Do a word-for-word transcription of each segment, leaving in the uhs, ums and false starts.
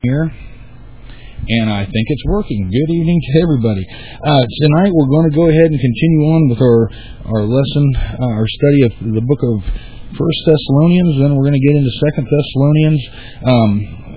here, and I think it's working. Good evening to everybody. Uh, tonight we're going to go ahead and continue on with our our lesson, uh, our study of the book of First Thessalonians. Then we're going to get into Second Thessalonians. Um,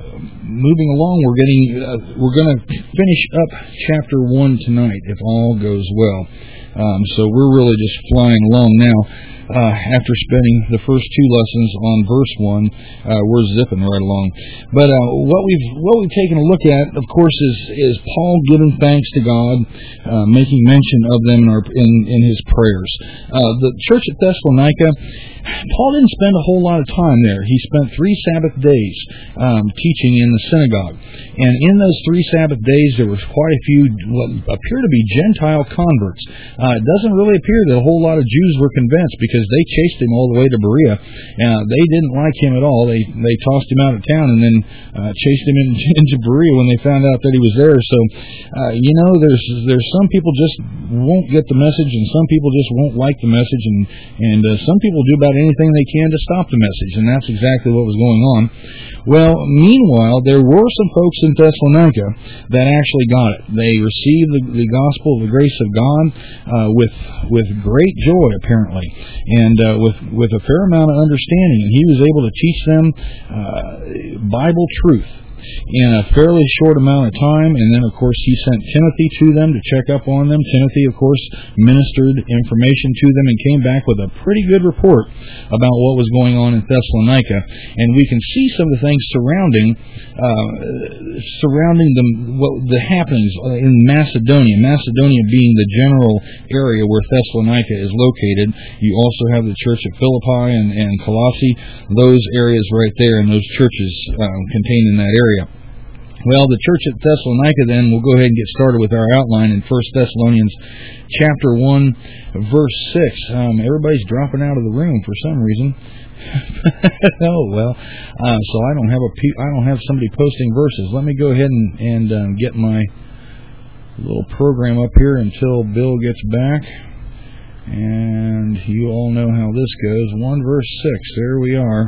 moving along, we're getting uh, we're going to finish up chapter one tonight, if all goes well. Um, so we're really just flying along now. Uh, after spending the first two lessons on verse one, uh, we're zipping right along. But uh, what we've what we've taken a look at, of course, is is Paul giving thanks to God, uh, making mention of them in, our, in, in his prayers. Uh, the church at Thessalonica, Paul didn't spend a whole lot of time there. He spent three Sabbath days um, teaching in the synagogue, and in those three Sabbath days, there was quite a few what appear to be Gentile converts. Uh, it doesn't really appear that a whole lot of Jews were convinced, because because they chased him all the way to Berea. Uh, they didn't like him at all. They they tossed him out of town and then uh, chased him in, into Berea when they found out that he was there. So, uh, you know, there's there's some people just won't get the message, and some people just won't like the message, and and uh, some people do about anything they can to stop the message, and that's exactly what was going on. Well, meanwhile, there were some folks in Thessalonica that actually got it. They received the, the gospel of the grace of God uh, with with great joy, apparently, and uh, with with a fair amount of understanding. And he was able to teach them uh, Bible truth in a fairly short amount of time. And then, of course, he sent Timothy to them to check up on them. Timothy, of course, ministered information to them and came back with a pretty good report about what was going on in Thessalonica. And we can see some of the things surrounding uh, surrounding the, what, the happenings in Macedonia. Macedonia being the general area where Thessalonica is located. You also have the church at Philippi and, and Colossae. Those areas right there, and those churches uh, contained in that area. Well, the church at Thessalonica, then, we'll go ahead and get started with our outline in First Thessalonians chapter one, verse six. Um, everybody's dropping out of the room for some reason. oh well, uh, so I don't have a pe- I don't have somebody posting verses. Let me go ahead and, and um, get my little program up here until Bill gets back. And you all know how this goes. One verse six. There we are.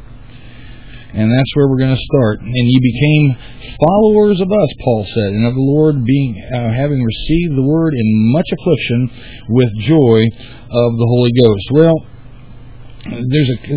And that's where we're going to start. And ye became followers of us, Paul said, and of the Lord, being uh, having received the word in much affliction with joy of the Holy Ghost. Well, there's a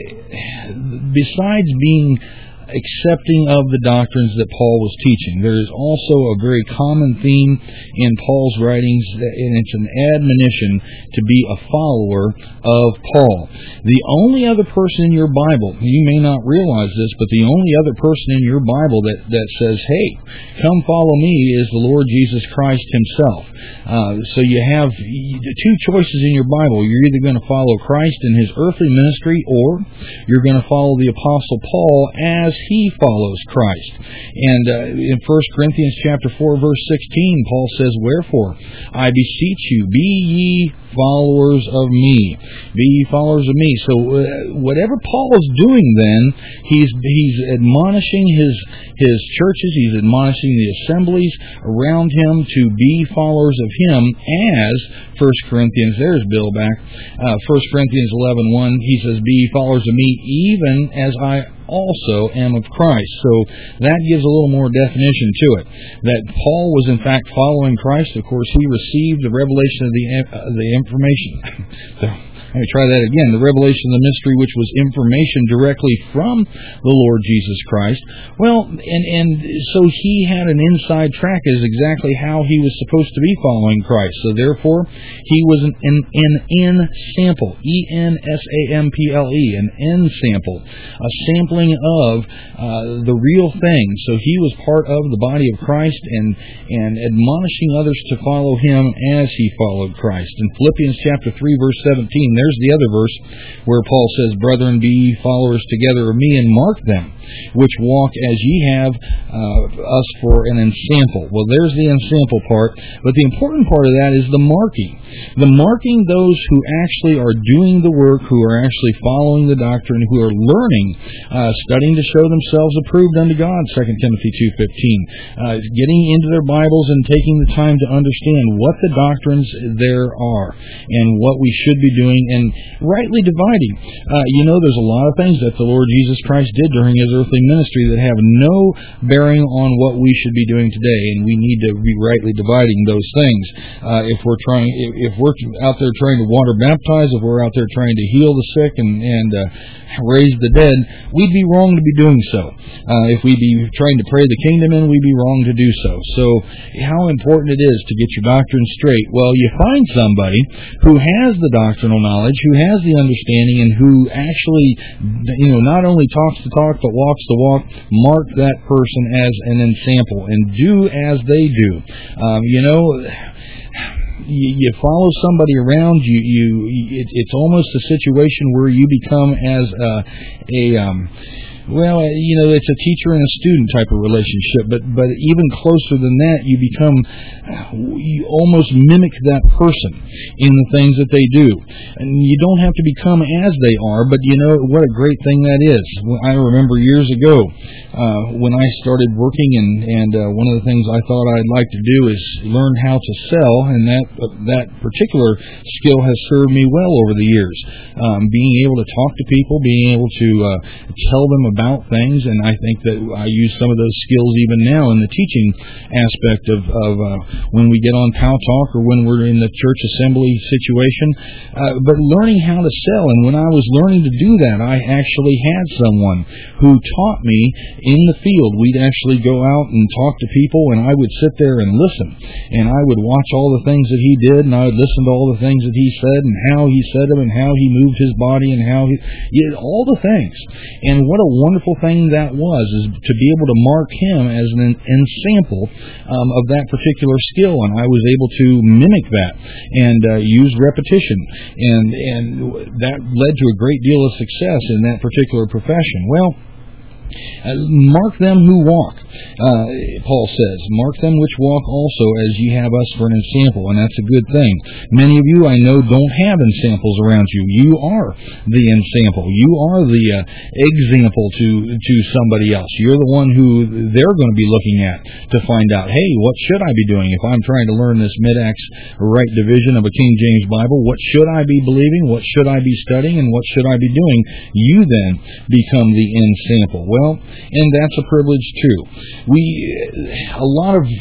uh, besides being accepting of the doctrines that Paul was teaching, there is also a very common theme in Paul's writings, and it's an admonition to be a follower of Paul. The only other person in your Bible, you may not realize this, but the only other person in your Bible that, that says, hey, come follow me, is the Lord Jesus Christ himself. Uh, so you have two choices in your Bible. You're either going to follow Christ in his earthly ministry, or you're going to follow the Apostle Paul as he follows Christ. And uh, in First Corinthians chapter four, verse sixteen, Paul says, wherefore, I beseech you, be ye followers of me. Be ye followers of me. So uh, whatever Paul is doing then, he's he's admonishing his his churches, he's admonishing the assemblies around him to be followers of him as First Corinthians, there's Bill back, uh, First Corinthians eleven one, he says, be ye followers of me, even as I also am of Christ. So that gives a little more definition to it. That Paul was in fact following Christ. Of course, he received the revelation of the uh, the information. so, Let me try that again. The revelation of the mystery, which was information directly from the Lord Jesus Christ. Well, and and so he had an inside track as exactly how he was supposed to be following Christ. So therefore, he was an an, an N sample, E N S A M P L E, an N sample, a sampling of uh, the real thing. So he was part of the body of Christ and and admonishing others to follow him as he followed Christ. In Philippians chapter three, verse seventeen. There's the other verse where Paul says, brethren, be ye followers together of me, and mark them which walk as ye have uh, us for an ensample. Well, there's the ensample part, but the important part of that is the marking. The marking those who actually are doing the work, who are actually following the doctrine, who are learning, uh, studying to show themselves approved unto God, Second Timothy two fifteen, uh, getting into their Bibles and taking the time to understand what the doctrines there are and what we should be doing and rightly dividing. Uh, you know, there's a lot of things that the Lord Jesus Christ did during His earthly ministry that have no bearing on what we should be doing today, and we need to be rightly dividing those things. Uh, if we're trying, if, if we're out there trying to water baptize, if we're out there trying to heal the sick and, and uh, raise the dead, we'd be wrong to be doing so. Uh, if we'd be trying to pray the kingdom in, we'd be wrong to do so. So how important it is to get your doctrine straight. Well, you find somebody who has the doctrinal knowledge, who has the understanding, and who actually, you know, not only talks the talk but walks the walk. Mark that person as an ensample and do as they do. Um, you know, You, you follow somebody around. You, you, it, it's almost a situation where you become as a, a um, well, you know, it's a teacher and a student type of relationship. But, but even closer than that, you become, you almost mimic that person in the things that they do. And you don't have to become as they are, but you know what a great thing that is. I remember years ago uh, when I started working, and and uh, one of the things I thought I'd like to do is learn how to sell, and that uh, that particular skill has served me well over the years. Um, being able to talk to people, being able to uh, tell them about things, and I think that I use some of those skills even now in the teaching aspect of, of uh, when we get on Pow Talk or when we're in the church assembly situation. Uh, but learning how to sell, and when I was learning to do that, I actually had someone who taught me in the field. We'd actually go out and talk to people, and I would sit there and listen, and I would watch all the things that he did, and I would listen to all the things that he said, and how he said them, and how he moved his body, and how he, yeah, all the things. And what a wonderful thing that was, is to be able to mark him as an ensample um, of that particular skill, and I was able to mimic that and uh, use repetition, and and that led to a great deal of success in that particular profession. Well, Uh, mark them who walk, uh, Paul says. Mark them which walk also, as ye have us for an ensample, and that's a good thing. Many of you, I know, don't have ensamples around you. You are the ensample. You are the uh, example to to somebody else. You're the one who they're going to be looking at to find out, hey, what should I be doing? If I'm trying to learn this Mid-Acts right division of a King James Bible, what should I be believing? What should I be studying? And what should I be doing? You then become the ensample. Well, and that's a privilege too. We, a lot of,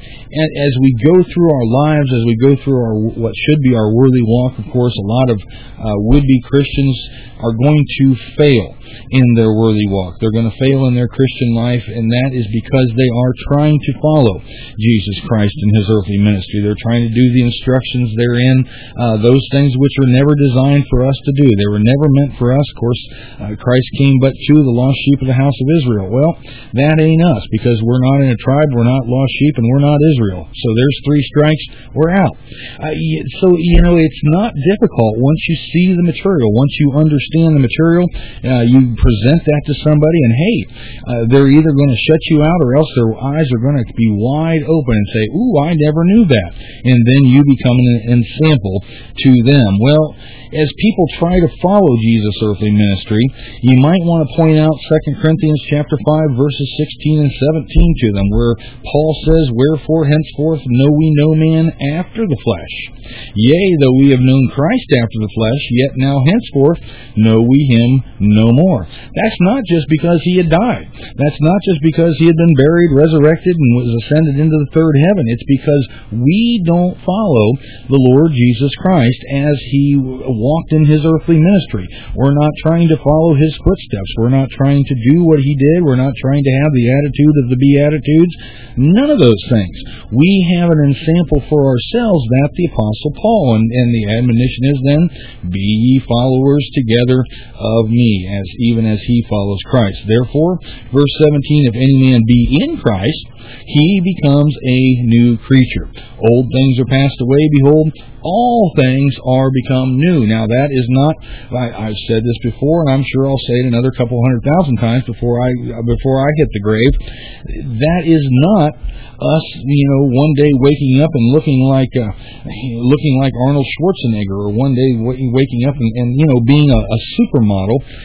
as we go through our lives, as we go through our what should be our worthy walk, of course, a lot of uh, would-be Christians are going to fail in their worthy walk. They're going to fail in their Christian life, and that is because they are trying to follow Jesus Christ in His earthly ministry. They're trying to do the instructions therein, uh, those things which were never designed for us to do. They were never meant for us. Of course, uh, Christ came but to the lost sheep of the house of Israel. Well, that ain't us, because we're not in a tribe, we're not lost sheep, and we're not Israel. So there's three strikes, we're out. Uh, so, you know, it's not difficult once you see the material, once you understand the material, uh, you present that to somebody, and hey, uh, they're either going to shut you out, or else their eyes are going to be wide open and say, ooh, I never knew that. And then you become an ensample to them. Well, as people try to follow Jesus' earthly ministry, you might want to point out Second Corinthians chapter five, verses sixteen and seventeen to them, where Paul says, wherefore henceforth know we no man after the flesh. Yea, though we have known Christ after the flesh, yet now henceforth know we him no more. That's not just because he had died. That's not just because he had been buried, resurrected, and was ascended into the third heaven. It's because we don't follow the Lord Jesus Christ as he walked in his earthly ministry. We're not trying to follow his footsteps. We're not trying to do what he did. We're not trying to have the attitude of the Beatitudes. None of those things. We have an ensample for ourselves, that the Apostle Paul, and, and the admonition is then, be ye followers together of me, as even as he follows Christ. Therefore, verse seventeen, if any man be in Christ, he becomes a new creature. Old things are passed away, behold, all things are become new. Now that is not, I, I've said this before, and I'm sure I'll say it another couple hundred thousand times before I before I hit the grave. That is not us, you know, one day waking up and looking like uh, looking like Arnold Schwarzenegger, or one day waking up and, and you know, being a, a supermodel. You don't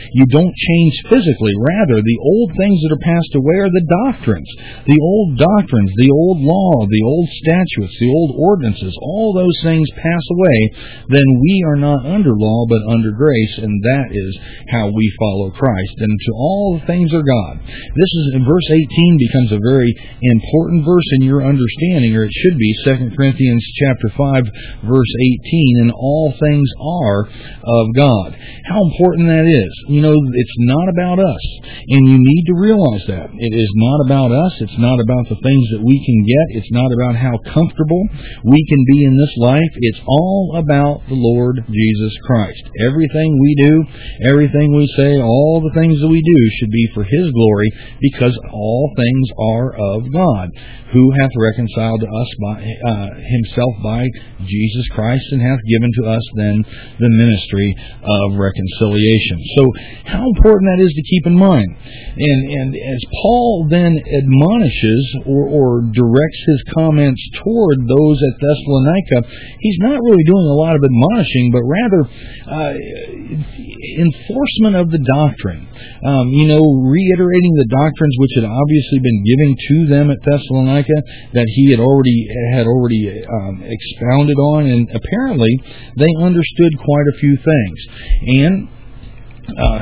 don't change physically. Rather, the old things that are passed away are the doctrines. The old doctrines, the old law, the old statutes, the old ordinances, all those things pass away. Then we are not under law, but under grace, and that is how we follow Christ. And to all things are God. This is, verse eighteen becomes a very important verse in your understanding, or it should be, Second Corinthians chapter five, verse eighteen, and all things are of God. How important that is. You know, it's not about us, and you need to realize that. It is not about us. It's not about the things that we can get. It's not about how comfortable we can be in this life. It's all about the Lord Jesus Christ. Everything we do, everything we say, all the things that we do should be for His glory, because all things are of God, who hath reconciled to us by uh, Himself by Jesus Christ, and hath given to us then the ministry of reconciliation. So how important that is to keep in mind. And and as Paul then admonishes or, or directs his comments toward those at Thessalonica, he's not really doing a lot of admonishing, but rather uh, enforcement of the doctrine. Um, you know, reiterating the doctrines which had obviously been given to them at Thessalonica, that he had already had already um, expounded on, and apparently they understood quite a few things. And uh,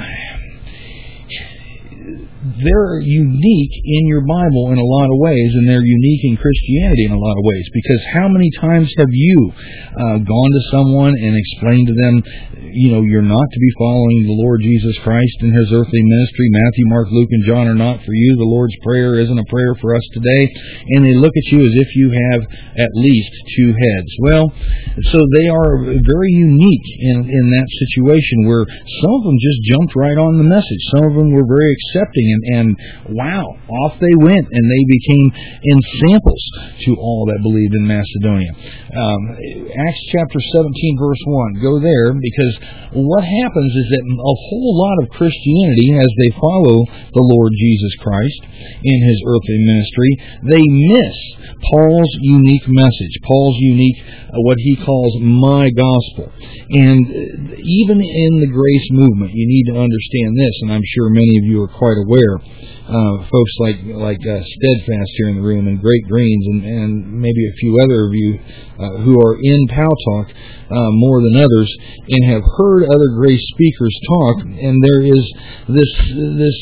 they're unique in your Bible in a lot of ways, and they're unique in Christianity in a lot of ways, because how many times have you uh, gone to someone and explained to them, you know, you're not to be following the Lord Jesus Christ in His earthly ministry. Matthew, Mark, Luke, and John are not for you. The Lord's Prayer isn't a prayer for us today. And they look at you as if you have at least two heads. Well, so they are very unique in, in that situation, where some of them just jumped right on the message. Some of them were very accepting, and, and wow, off they went, and they became ensamples to all that believed in Macedonia. Um, Acts chapter seventeen, verse one. Go there, because what happens is that a whole lot of Christianity, as they follow the Lord Jesus Christ in His earthly ministry, they miss Paul's unique message, Paul's unique, uh, what he calls my gospel. And even in the grace movement, you need to understand this, and I'm sure many of you are quite aware. Uh, folks like like uh, Steadfast here in the room, and Great Greens, and, and maybe a few other of you uh, who are in Pow Talk uh, more than others, and have heard other grace speakers talk. And there is this this.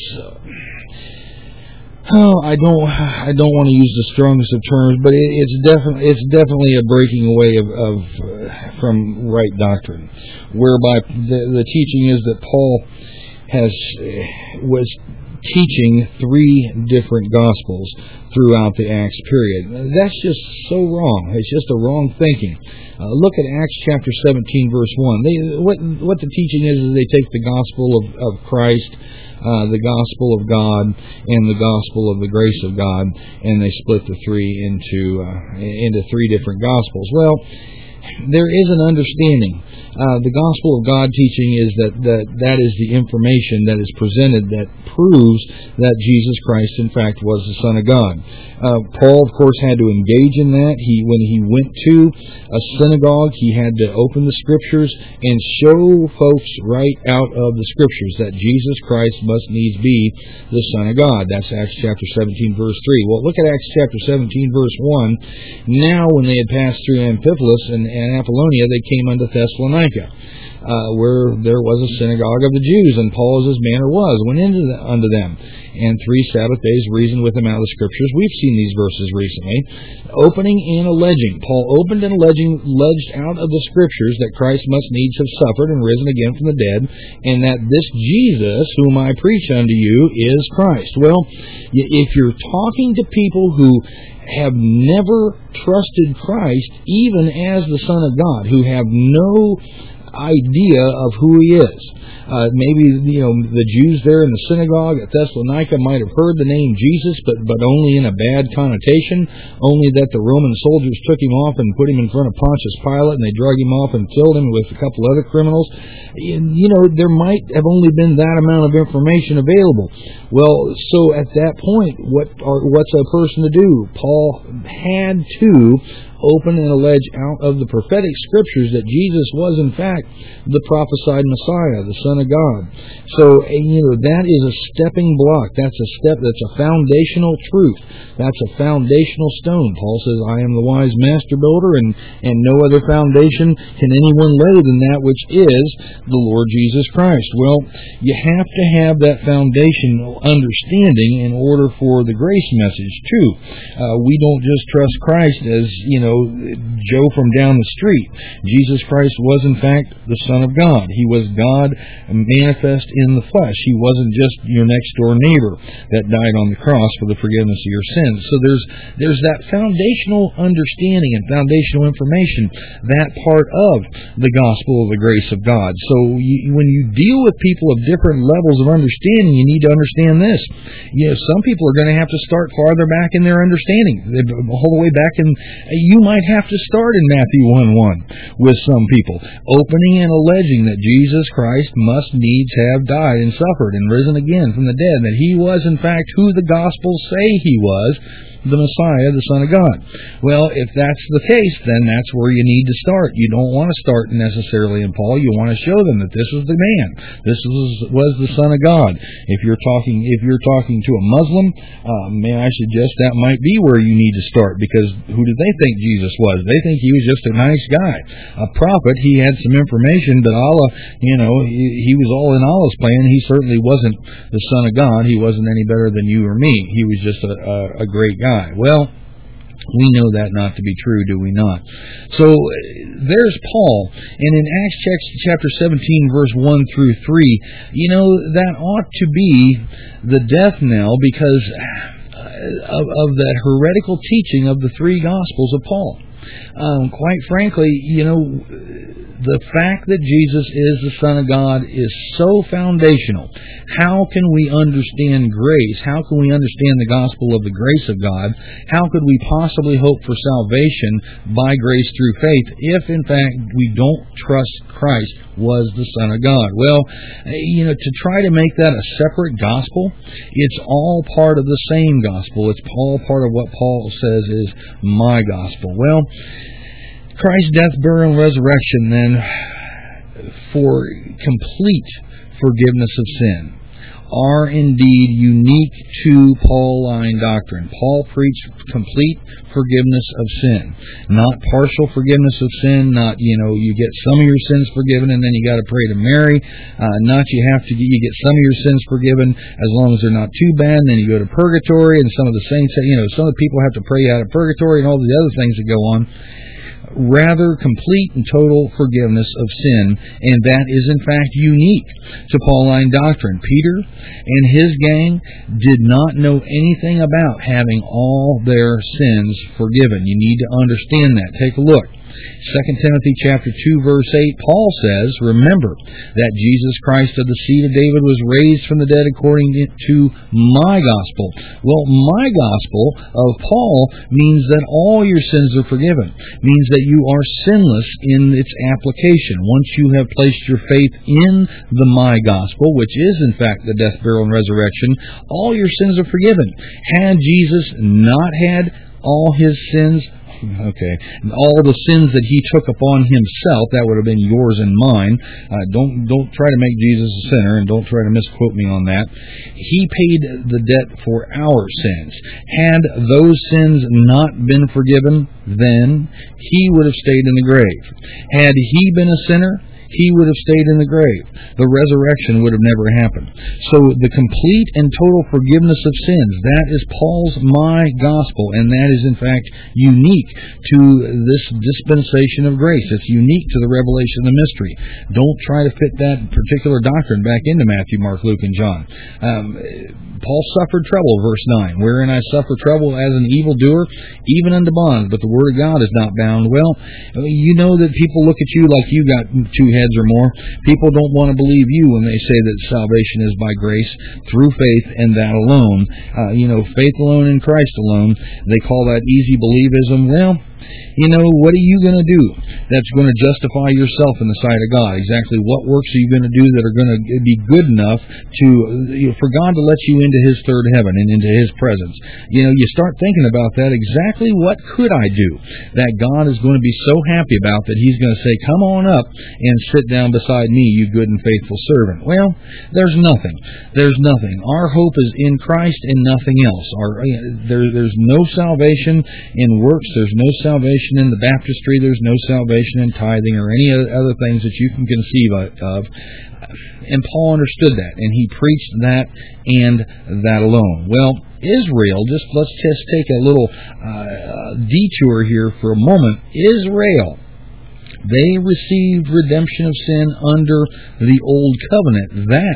Oh, I don't. I don't want to use the strongest of terms, but it, it's definitely it's definitely a breaking away of, of uh, from right doctrine, whereby the, the teaching is that Paul has uh, was. teaching three different gospels throughout the Acts period. That's just so wrong. It's just a wrong thinking. Uh, look at Acts chapter seventeen, verse one. They, what, what the teaching is, is they take the gospel of, of Christ, uh, the gospel of God, and the gospel of the grace of God, and they split the three into uh, into three different gospels. Well, there is an understanding. Uh, the gospel of God teaching is that, that that is the information that is presented that proves that Jesus Christ, in fact, was the Son of God. Uh, Paul, of course, had to engage in that. He, when he went to a synagogue, he had to open the Scriptures and show folks right out of the Scriptures that Jesus Christ must needs be the Son of God. That's Acts chapter seventeen, verse three. Well, look at Acts chapter seventeen, verse one. Now, when they had passed through Amphipolis and, and Apollonia, they came unto Thessalonica, uh, where there was a synagogue of the Jews, and Paul, as his manner was, went into the, unto them, and three Sabbath days reasoned with them out of the Scriptures. We've seen these verses recently. Opening and alleging. Paul opened and alleging, alleged out of the Scriptures that Christ must needs have suffered and risen again from the dead, and that this Jesus, whom I preach unto you, is Christ. Well, if you're talking to people who have never trusted Christ, even as the Son of God, who have no idea of who He is. Uh, maybe, you know, the Jews there in the synagogue at Thessalonica might have heard the name Jesus, but, but only in a bad connotation, only that the Roman soldiers took Him off and put Him in front of Pontius Pilate, and they drug Him off and killed Him with a couple other criminals. You know, there might have only been that amount of information available. Well, so at that point, what are, what's a person to do? Paul had to open and allege out of the prophetic scriptures that Jesus was in fact the prophesied Messiah, the Son of God. So, you know, that is a stepping block. That's a step, that's a foundational truth. That's a foundational stone. Paul says, I am the wise master builder, and, and no other foundation can anyone lay than that which is the Lord Jesus Christ. Well, you have to have that foundational understanding in order for the grace message, too. Uh, we don't just trust Christ as, you know, Joe from down the street. Jesus Christ was, in fact, the Son of God. He was God manifest in the flesh. He wasn't just your next-door neighbor that died on the cross for the forgiveness of your sins. So there's there's that foundational understanding and foundational information, that part of the gospel of the grace of God. So you, when you deal with people of different levels of understanding, you need to understand this. You know, some people are going to have to start farther back in their understanding, the whole way back in. You might have to start in Matthew one one with some people, opening and alleging that Jesus Christ must needs have died and suffered and risen again from the dead, that He was in fact who the Gospels say He was, the Messiah, the Son of God. Well, if that's the case, then that's where you need to start. You don't want to start necessarily in Paul. You want to show them that this is the man. This was, was the Son of God. If you're talking, if you're talking to a Muslim, uh, may I suggest that might be where you need to start, because who did they think Jesus was? They think He was just a nice guy, a prophet. He had some information, but Allah, you know, he, he was all in Allah's plan. He certainly wasn't the Son of God. He wasn't any better than you or me. He was just a, a, a great guy. Well, we know that not to be true, do we not? So there's Paul, and in Acts chapter seventeen, verse one through three, you know, that ought to be the death knell because of, of that heretical teaching of the three Gospels of Paul. Um, quite frankly, you know, the fact that Jesus is the Son of God is so foundational. How can we understand grace? How can we understand the gospel of the grace of God? How could we possibly hope for salvation by grace through faith if, in fact, we don't trust Christ was the Son of God? Well, you know, to try to make that a separate gospel, it's all part of the same gospel. It's all part of what Paul says is my gospel. Well, Christ's death, burial, and resurrection, then, for complete forgiveness of sin, are indeed unique to Pauline doctrine. Paul preached complete forgiveness of sin, not partial forgiveness of sin. Not, you know, you get some of your sins forgiven and then you got to pray to Mary. Uh, not you have to you get some of your sins forgiven as long as they're not too bad. And then you go to purgatory, and some of the saints, you know, some of the people have to pray out of purgatory and all the other things that go on. Rather, complete and total forgiveness of sin, and that is in fact unique to Pauline doctrine. Peter and his gang did not know anything about having all their sins forgiven. You need to understand that. Take a look. Second Timothy chapter two, verse eight, Paul says, remember that Jesus Christ of the seed of David was raised from the dead according to my gospel. Well, my gospel of Paul means that all your sins are forgiven. Means that you are sinless in its application. Once you have placed your faith in the my gospel, which is in fact the death, burial, and resurrection, all your sins are forgiven. Had Jesus not had all his sins, okay, all the sins that he took upon himself, that would have been yours and mine. Uh, don't don't try to make Jesus a sinner, and don't try to misquote me on that. He paid the debt for our sins. Had those sins not been forgiven, then he would have stayed in the grave. Had he been a sinner, he would have stayed in the grave. The resurrection would have never happened. So the complete and total forgiveness of sins, that is Paul's my gospel, and that is in fact unique to this dispensation of grace. It's unique to the revelation of the mystery. Don't try to fit that particular doctrine back into Matthew, Mark, Luke, and John. Um, Paul suffered trouble, verse nine, wherein I suffer trouble as an evildoer, even unto bonds, but the word of God is not bound. Well, you know that people look at you like you got two heads or more. People don't want to believe you when they say that salvation is by grace through faith and that alone. Uh, you know, faith alone in Christ alone. They call that easy believism. Well, You know, what are you going to do that's going to justify yourself in the sight of God? Exactly what works are you going to do that are going to be good enough to, you know, for God to let you into His third heaven and into His presence? You know, you start thinking about that. Exactly what could I do that God is going to be so happy about that He's going to say, come on up and sit down beside me, you good and faithful servant? Well, there's nothing. There's nothing. Our hope is in Christ and nothing else. Our, there, there's no salvation in works. There's no salvation in the baptistry. There's no salvation in tithing or any other things that you can conceive of. And Paul understood that, and he preached that and that alone. Well, Israel, just let's just take a little uh, detour here for a moment. Israel, they received redemption of sin under the Old Covenant, that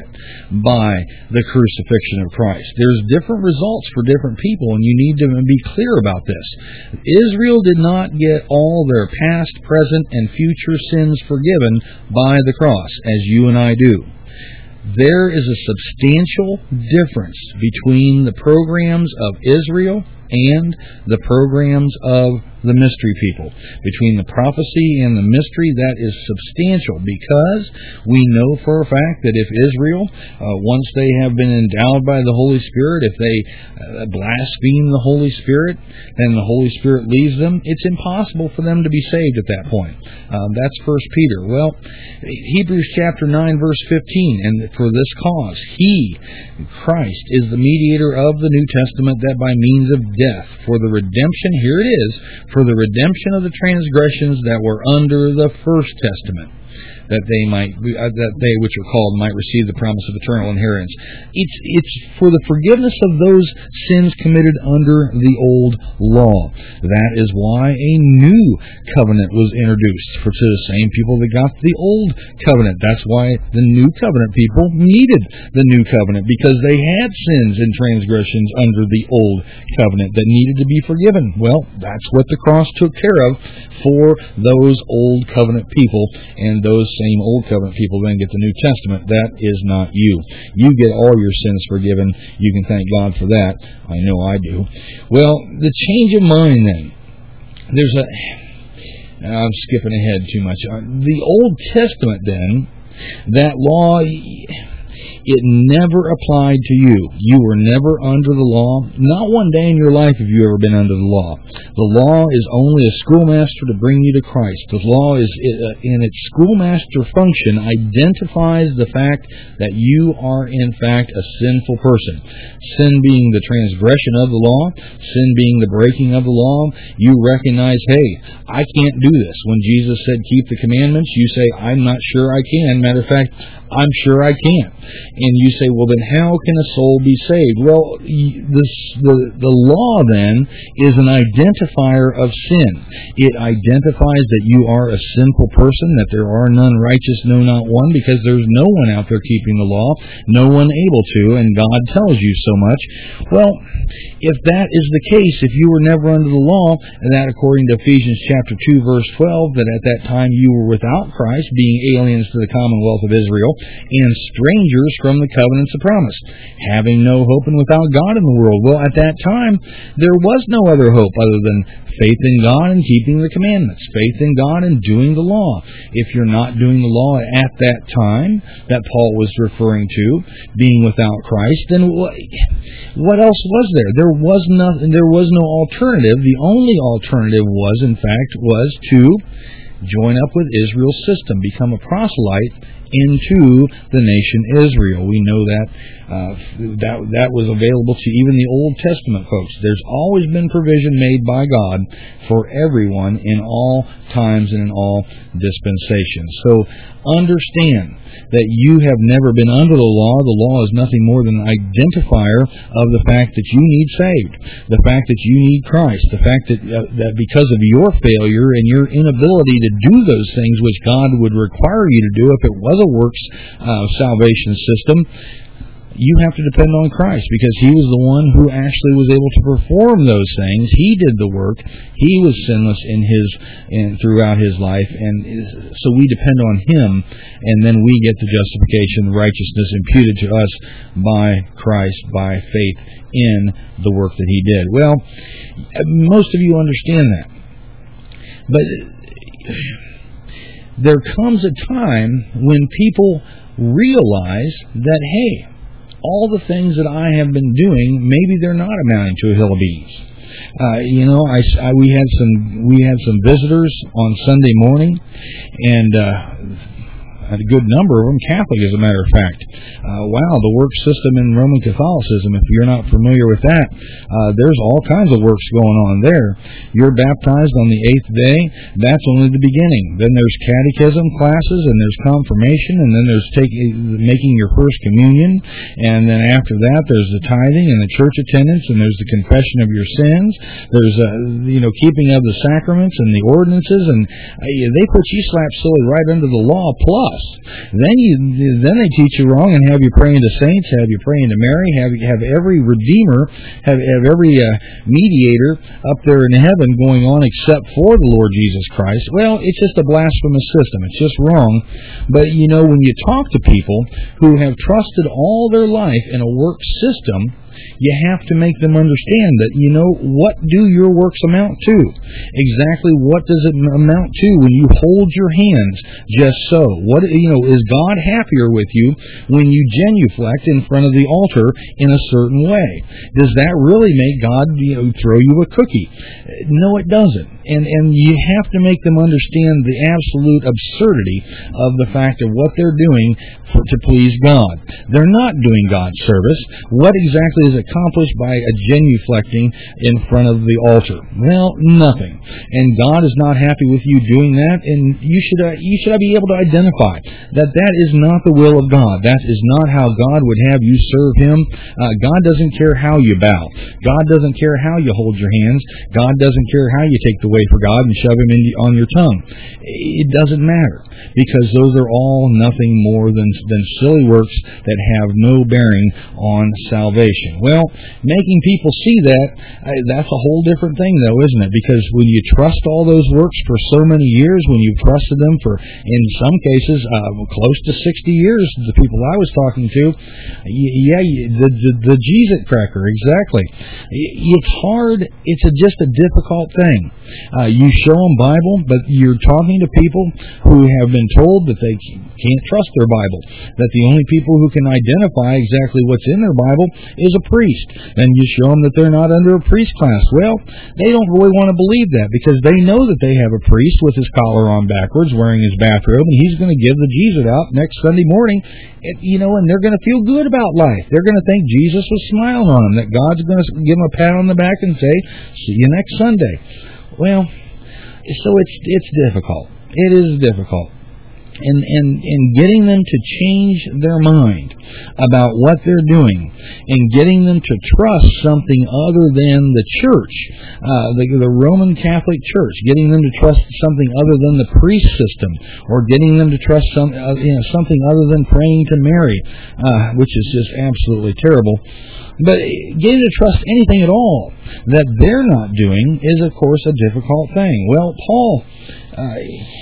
by the crucifixion of Christ. There's different results for different people, and you need to be clear about this. Israel did not get all their past, present, and future sins forgiven by the cross, as you and I do. There is a substantial difference between the programs of Israel and the programs of the mystery people. Between the prophecy and the mystery, that is substantial, because we know for a fact that if Israel, uh, once they have been endowed by the Holy Spirit, if they uh, blaspheme the Holy Spirit and the Holy Spirit leaves them, it's impossible for them to be saved at that point. Um, that's First Peter. Well, Hebrews chapter nine, verse fifteen, and for this cause, He, Christ, is the mediator of the New Testament, that by means of death, for the redemption, here it is, for the redemption of the transgressions that were under the first testament, that they might, uh, that they which are called might receive the promise of eternal inheritance. It's it's for the forgiveness of those sins committed under the old law. That is why a new covenant was introduced for to the same people that got the old covenant. That's why the new covenant people needed the new covenant, because they had sins and transgressions under the old covenant that needed to be forgiven. Well, that's what the cross took care of for those old covenant people, and those same Old Covenant people then get the New Testament. That is not you. You get all your sins forgiven. You can thank God for that. I know I do. Well, the change of mind then. There's a... I'm skipping ahead too much. The Old Testament then, that law, it never applied to you. You were never under the law. Not one day in your life have you ever been under the law. The law is only a schoolmaster to bring you to Christ. The law is, in its schoolmaster function, identifies the fact that you are in fact a sinful person. Sin being the transgression of the law, sin being the breaking of the law. You recognize, hey, I can't do this. When Jesus said keep the commandments, you say, I'm not sure I can. Matter of fact, I'm sure I can't. And you say, well, then how can a soul be saved? Well, this, the, the law then is an identifier of sin. It identifies that you are a sinful person, that there are none righteous, no, not one, because there's no one out there keeping the law, no one able to, and God tells you so much. Well, if that is the case, if you were never under the law, and that according to Ephesians chapter two, verse twelve, that at that time you were without Christ, being aliens to the commonwealth of Israel, and strangers from the covenants of promise, having no hope and without God in the world. Well, at that time, there was no other hope other than faith in God and keeping the commandments, faith in God and doing the law. If you're not doing the law at that time that Paul was referring to, being without Christ, then what else was there? There was nothing. There was no alternative. The only alternative was, in fact, was to join up with Israel's system, become a proselyte into the nation Israel. We know that uh, that that was available to even the Old Testament folks. There's always been provision made by God for everyone in all times and in all dispensations. So understand that you have never been under the law. The law is nothing more than an identifier of the fact that you need saved, the fact that you need Christ, the fact that uh, that because of your failure and your inability to do those things which God would require you to do if it was a works uh, salvation system, you have to depend on Christ, because He was the one who actually was able to perform those things. He did the work. He was sinless in his in, throughout His life, and so we depend on Him, and then we get the justification, the righteousness imputed to us by Christ, by faith in the work that He did. Well, most of you understand that. But there comes a time when people realize that, hey, all the things that I have been doing, maybe they're not amounting to a hill of beans. Uh, you know, I, I, we had some we had some visitors on Sunday morning, and uh, a good number of them Catholic, as a matter of fact. Uh, wow, the work system in Roman Catholicism, if you're not familiar with that, uh, there's all kinds of works going on there. You're baptized on the eighth day. That's only the beginning. Then there's catechism classes, and there's confirmation, and then there's taking, making your first communion, and then after that there's the tithing and the church attendance, and there's the confession of your sins. There's uh, you know keeping of the sacraments and the ordinances, and uh, they put you slap silly right under the law plus. Then you, then they teach you wrong and have you praying to saints, have you praying to Mary, have have every redeemer, have, have every uh, mediator up there in heaven going on except for the Lord Jesus Christ. Well, it's just a blasphemous system. It's just wrong. But you know, when you talk to people who have trusted all their life in a work system, you have to make them understand that, you know, what do your works amount to? Exactly what does it amount to when you hold your hands just so? What, you know, is God happier with you when you genuflect in front of the altar in a certain way? Does that really make God, you know, throw you a cookie? No, it doesn't. And and you have to make them understand the absolute absurdity of the fact of what they're doing for, to please God. They're not doing God's service. What exactly is accomplished by a genuflecting in front of the altar? Well, nothing. And God is not happy with you doing that, and you should uh, you should be able to identify that that is not the will of God. That is not how God would have you serve Him. Uh, God doesn't care how you bow. God doesn't care how you hold your hands. God doesn't care how you take the way for God and shove Him in, on your tongue. It doesn't matter, because those are all nothing more than, than silly works that have no bearing on salvation. Well, making people see that, uh, that's a whole different thing, though, isn't it? Because when you trust all those works for so many years, when you've trusted them for, in some cases, uh, close to sixty years, the people I was talking to, yeah, the, the, the Jesus cracker, exactly. It's hard. It's a, just a difficult thing. Uh, you show them Bible, but you're talking to people who have been told that they can't trust their Bible, that the only people who can identify exactly what's in their Bible is a priest. Then you show them that they're not under a priest class. Well, they don't really want to believe that, because they know that they have a priest with his collar on backwards, wearing his bathrobe, and he's going to give the Jesus out next Sunday morning, and, you know, and they're going to feel good about life. They're going to think Jesus was smiling on them, that God's going to give them a pat on the back and say, see you next Sunday. Well, so it's it's difficult. It is difficult. And, and, and getting them to change their mind about what they're doing, and getting them to trust something other than the church, uh, the, the Roman Catholic Church, getting them to trust something other than the priest system, or getting them to trust some, uh, you know, something other than praying to Mary, uh, which is just absolutely terrible. But getting to trust anything at all that they're not doing is, of course, a difficult thing. Well, Paul... Uh,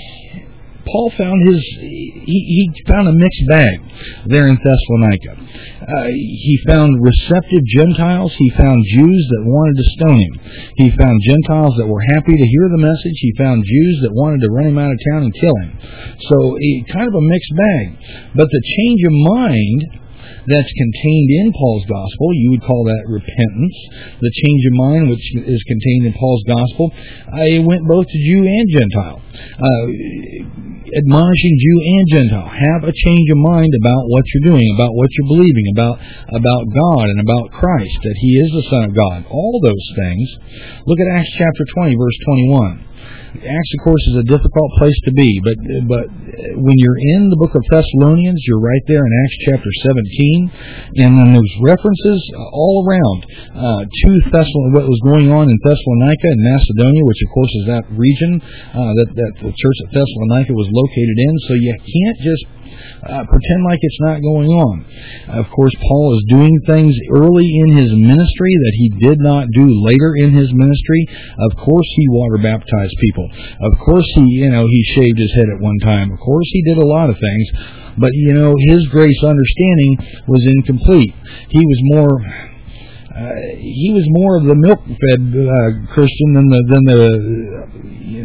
Paul found his he, he found a mixed bag there in Thessalonica. Uh, he found receptive Gentiles. He found Jews that wanted to stone him. He found Gentiles that were happy to hear the message. He found Jews that wanted to run him out of town and kill him. So, he, kind of a mixed bag. But the change of mind that's contained in Paul's gospel, you would call that repentance. The change of mind which is contained in Paul's gospel, uh, it went both to Jew and Gentile. Uh, admonishing Jew and Gentile, have a change of mind about what you're doing, about what you're believing, about about God and about Christ, that He is the Son of God. All those things. Look at Acts chapter twenty, verse twenty-one. Acts, of course, is a difficult place to be, but but when you're in the book of Thessalonians, you're right there in Acts chapter seventeen, and then there's references all around uh, to Thessalon- what was going on in Thessalonica and Macedonia, which, of course, is that region uh, that, that the church at Thessalonica was located in, so you can't just Uh, pretend like it's not going on. Of course, Paul is doing things early in his ministry that he did not do later in his ministry. Of course, he water baptized people. Of course, he you know he shaved his head at one time. Of course, he did a lot of things. But you know, his grace understanding was incomplete. He was more. Uh, he was more of the milk-fed uh, Christian than the than the uh, you know,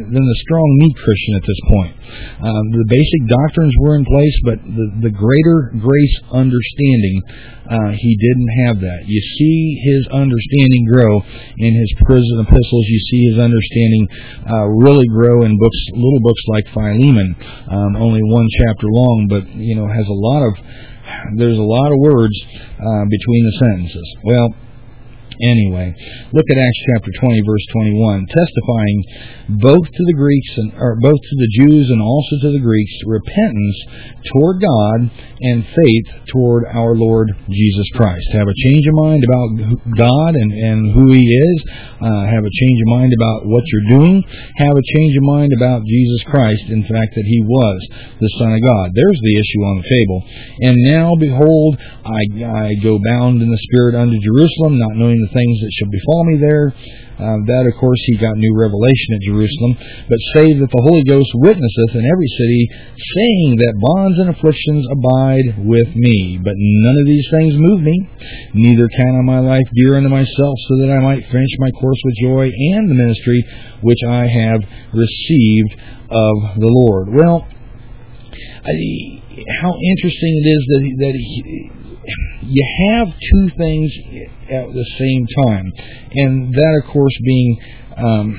than the strong meat Christian at this point. Um, the basic doctrines were in place, but the, the greater grace understanding, uh, he didn't have that. You see his understanding grow in his prison epistles. You see his understanding uh, really grow in books, little books like Philemon, um, only one chapter long, but you know has a lot of there's a lot of words uh, between the sentences. Well. Anyway, look at Acts chapter twenty, verse twenty-one, testifying both to the Greeks and or both to the Jews and also to the Greeks repentance toward God and faith toward our Lord Jesus Christ. Have a change of mind about God and, and who He is. Uh, have a change of mind about what you're doing. Have a change of mind about Jesus Christ, in fact, that He was the Son of God. There's the issue on the table. And now, behold, I, I go bound in the Spirit unto Jerusalem, not knowing the things that shall befall me there. Uh, that, of course, he got new revelation at Jerusalem. But save that the Holy Ghost witnesseth in every city, saying that bonds and afflictions abide with me. But none of these things move me, neither count I my life dear unto myself, so that I might finish my course with joy and the ministry which I have received of the Lord. Well, I, how interesting it is that, that he, you have two things at the same time, and that, of course, being um,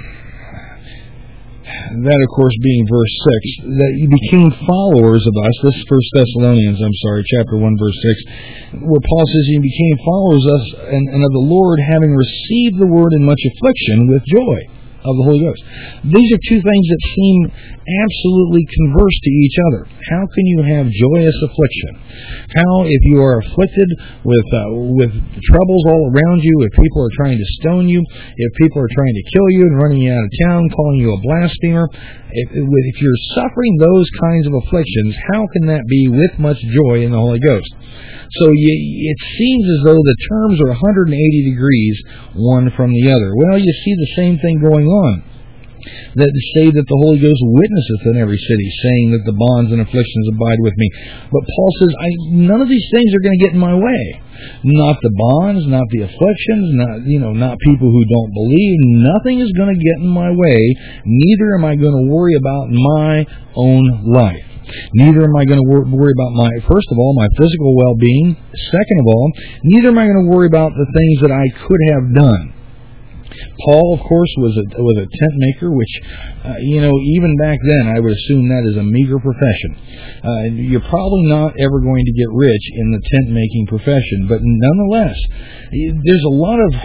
that, of course, being verse six, that you became followers of us. This is First Thessalonians, I'm sorry, chapter one, verse six, where Paul says, "You became followers of us and, and of the Lord, having received the word in much affliction with joy." Of the Holy Ghost. These are two things that seem absolutely converse to each other. How can you have joyous affliction? How, if you are afflicted with uh, with troubles all around you, if people are trying to stone you, if people are trying to kill you and running you out of town, calling you a blasphemer, if, if you're suffering those kinds of afflictions, how can that be with much joy in the Holy Ghost? So you, it seems as though the terms are one hundred eighty degrees one from the other. Well, you see the same thing going on. That say that the Holy Ghost witnesseth in every city, saying that the bonds and afflictions abide with me. But Paul says, I, none of these things are going to get in my way. Not the bonds, not the afflictions, not you know, not people who don't believe. Nothing is going to get in my way. Neither am I going to worry about my own life. Neither am I going to worry about my, first of all, my physical well-being. Second of all, neither am I going to worry about the things that I could have done. Paul, of course, was a was a tent maker, which, uh, you know, even back then, I would assume that is a meager profession. Uh, you're probably not ever going to get rich in the tent making profession, but nonetheless, there's a lot of.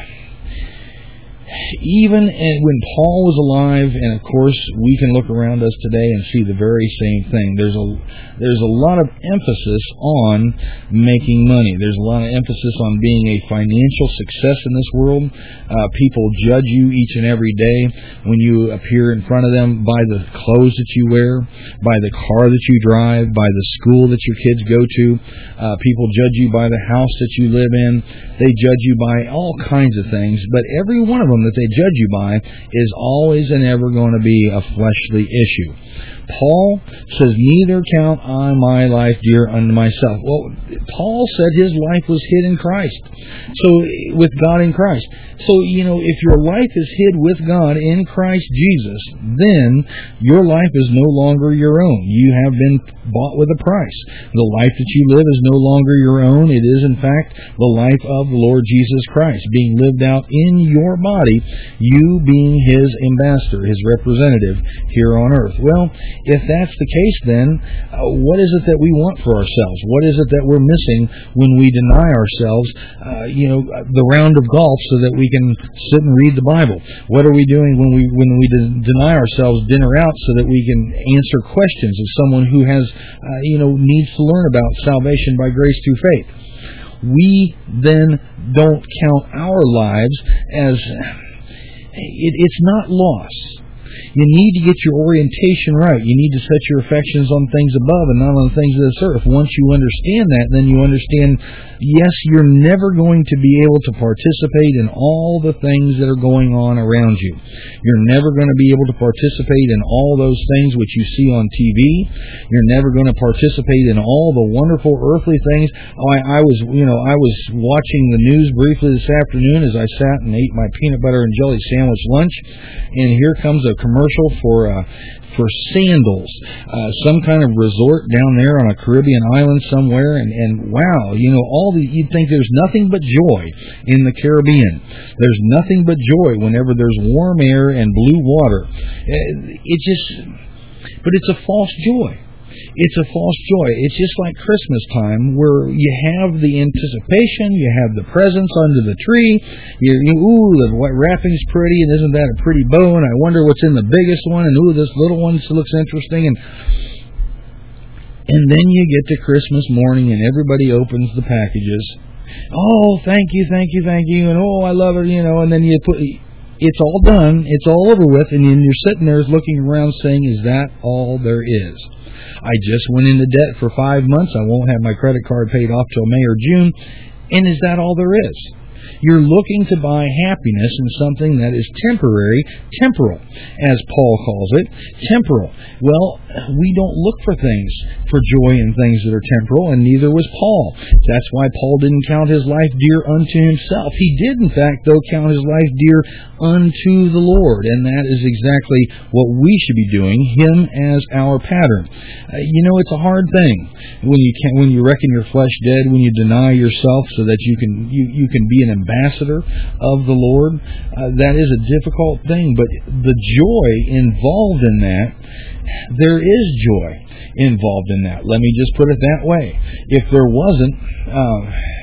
Even when Paul was alive, and of course we can look around us today and see the very same thing. There's a there's a lot of emphasis on making money. There's a lot of emphasis on being a financial success in this world. Uh, people judge you each and every day when you appear in front of them by the clothes that you wear, by the car that you drive, by the school that your kids go to. Uh, people judge you by the house that you live in. They judge you by all kinds of things, but every one of them that they judge you by is always and ever going to be a fleshly issue. Paul says, neither count I my life dear unto myself. Well, Paul said his life was hid in Christ. So, with God in Christ. So, you know, if your life is hid with God in Christ Jesus, then your life is no longer your own. You have been bought with a price. The life that you live is no longer your own. It is, in fact, the life of the Lord Jesus Christ being lived out in your body, you being His ambassador, His representative here on earth. Well, if that's the case, then uh, what is it that we want for ourselves? What is it that we're missing when we deny ourselves, uh, you know, the round of golf so that we can sit and read the Bible? What are we doing when we when we de- deny ourselves dinner out so that we can answer questions of someone who has, uh, you know, needs to learn about salvation by grace through faith? We then don't count our lives as it, it's not loss. You need to get your orientation right. You need to set your affections on things above and not on the things of this earth. Once you understand that, then you understand, yes, you're never going to be able to participate in all the things that are going on around you. You're never going to be able to participate in all those things which you see on T V. You're never going to participate in all the wonderful earthly things. I, I was, you know, I was watching the news briefly this afternoon as I sat and ate my peanut butter and jelly sandwich lunch, and here comes a commercial commercial for uh, for sandals, uh, some kind of resort down there on a Caribbean island somewhere, and, and wow, you know, all the, you'd think there's nothing but joy in the Caribbean. There's nothing but joy whenever there's warm air and blue water. It just, but it's a false joy. It's a false joy. It's just like Christmas time, where you have the anticipation, you have the presents under the tree. You, you ooh, the wrapping's pretty, and isn't that a pretty bow? And I wonder what's in the biggest one, and ooh, this little one looks interesting. And and then you get to Christmas morning, and everybody opens the packages. Oh, thank you, thank you, thank you, and oh, I love it, you know. And then you put, it's all done, it's all over with, and then you're sitting there looking around, saying, "Is that all there is?" I just went into debt for five months. I won't have my credit card paid off till May or June. And is that all there is? You're looking to buy happiness in something that is temporary, temporal, as Paul calls it, temporal. Well, we don't look for things, for joy in things that are temporal, and neither was Paul. That's why Paul didn't count his life dear unto himself. He did, in fact, though, count his life dear unto the Lord, and that is exactly what we should be doing, him as our pattern. Uh, you know, it's a hard thing when you can, when you reckon your flesh dead, when you deny yourself so that you can you, you can be an ambassador of the Lord. Uh, that is a difficult thing, but the joy involved in that, there is joy involved in that. Let me just put it that way. If there wasn't, uh,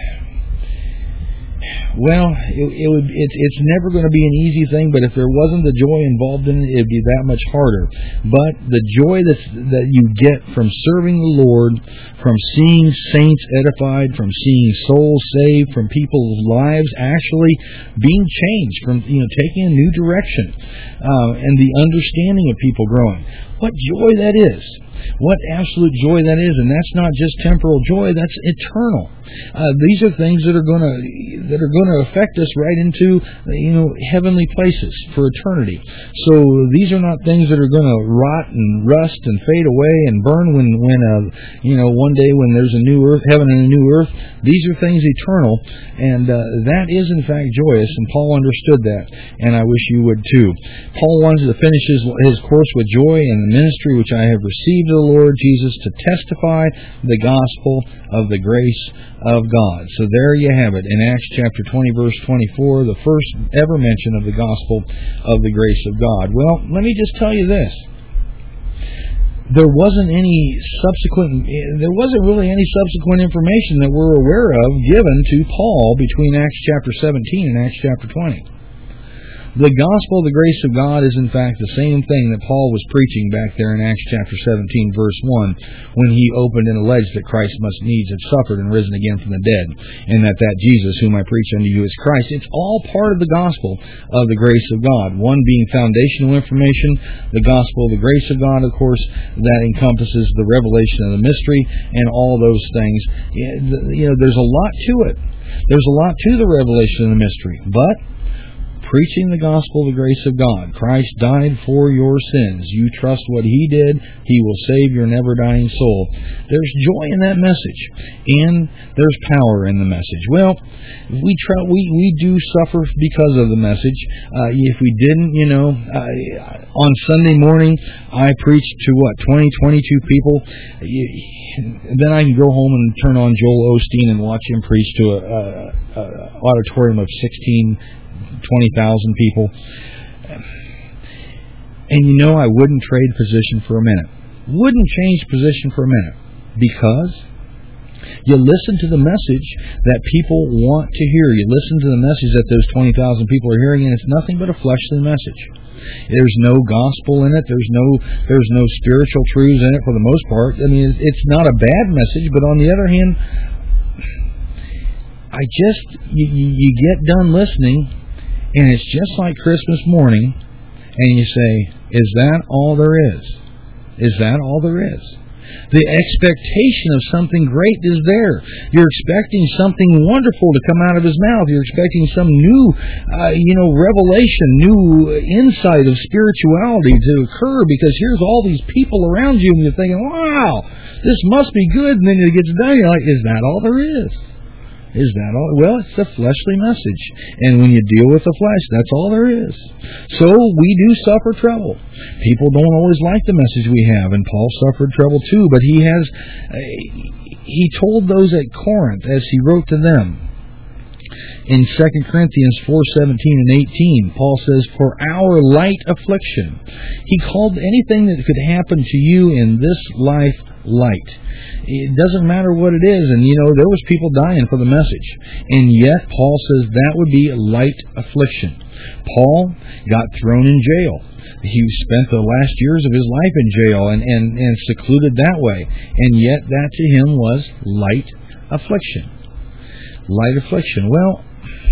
well, it, it would. It, it's never going to be an easy thing. But if there wasn't the joy involved in it, it'd be that much harder. But the joy that's, that you get from serving the Lord, from seeing saints edified, from seeing souls saved, from people's lives actually being changed, from you know taking a new direction, uh, and the understanding of people growing. What joy that is! What absolute joy that is, and that's not just temporal joy; that's eternal. Uh, these are things that are going to that are going to affect us right into you know heavenly places for eternity. So these are not things that are going to rot and rust and fade away and burn when when uh, you know one day when there's a new earth, heaven and a new earth. These are things eternal, and uh, that is in fact joyous. And Paul understood that, and I wish you would too. Paul wanted to finish his, his course with joy in the ministry which I have received of the Lord Jesus, to testify the gospel of the grace of God. So there you have it in Acts chapter twenty, verse twenty-four, the first ever mention of the gospel of the grace of God. Well, let me just tell you this. There wasn't any subsequent, there wasn't really any subsequent information that we're aware of given to Paul between Acts chapter seventeen and Acts chapter twenty. The gospel of the grace of God is in fact the same thing that Paul was preaching back there in Acts chapter seventeen, verse one, when he opened and alleged that Christ must needs have suffered and risen again from the dead, and that that Jesus whom I preach unto you is Christ. It's all part of the gospel of the grace of God. One being foundational information, the gospel of the grace of God, of course, that encompasses the revelation of the mystery and all those things. You know, there's a lot to it. There's a lot to the revelation of the mystery, but preaching the gospel of the grace of God. Christ died for your sins. You trust what He did, He will save your never-dying soul. There's joy in that message, and there's power in the message. Well, we try, we, we do suffer because of the message. Uh, if we didn't, you know, uh, on Sunday morning, I preached to what, twenty, twenty-two people. Then I can go home and turn on Joel Osteen and watch him preach to a, a, a auditorium of sixteen, twenty thousand people. And you know, I wouldn't trade position for a minute. Wouldn't change position for a minute. Because you listen to the message that people want to hear. You listen to the message that those twenty thousand people are hearing, and it's nothing but a fleshly message. There's no gospel in it. There's no there's no spiritual truths in it for the most part. I mean, it's not a bad message, but on the other hand, I just, you, you get done listening, and it's just like Christmas morning, and you say, is that all there is? Is that all there is? The expectation of something great is there. You're expecting something wonderful to come out of His mouth. You're expecting some new, uh, you know, revelation, new insight of spirituality to occur, because here's all these people around you, and you're thinking, wow, this must be good, and then it gets done, you're like, is that all there is? Is that all? Well, it's a fleshly message. And when you deal with the flesh, that's all there is. So we do suffer trouble. People don't always like the message we have, and Paul suffered trouble too, but he has, uh, he told those at Corinth, as he wrote to them, in Second Corinthians four seventeen and eighteen, Paul says, "For our light affliction." He called anything that could happen to you in this life light. It doesn't matter what it is. And, you know, there was people dying for the message. And yet, Paul says that would be a light affliction. Paul got thrown in jail. He spent the last years of his life in jail and, and, and secluded that way. And yet, that to him was light affliction. Light affliction. Well,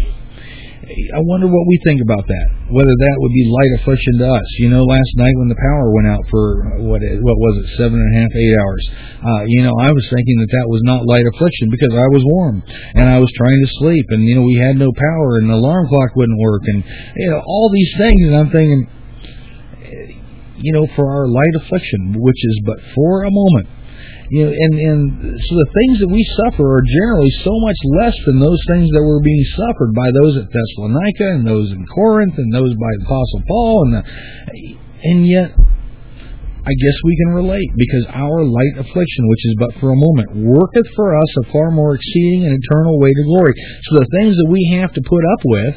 I wonder what we think about that. Whether that would be light affliction to us. You know, last night when the power went out for, what what was it, seven and a half, eight hours, uh, you know, I was thinking that that was not light affliction because I was warm and I was trying to sleep and, you know, we had no power and the alarm clock wouldn't work and, you know, all these things. And I'm thinking, you know, for our light affliction, which is but for a moment. You know, and, and so the things that we suffer are generally so much less than those things that were being suffered by those at Thessalonica and those in Corinth and those by the Apostle Paul. And, the, and yet, I guess we can relate because our light affliction, which is but for a moment, worketh for us a far more exceeding and eternal way to glory. So the things that we have to put up with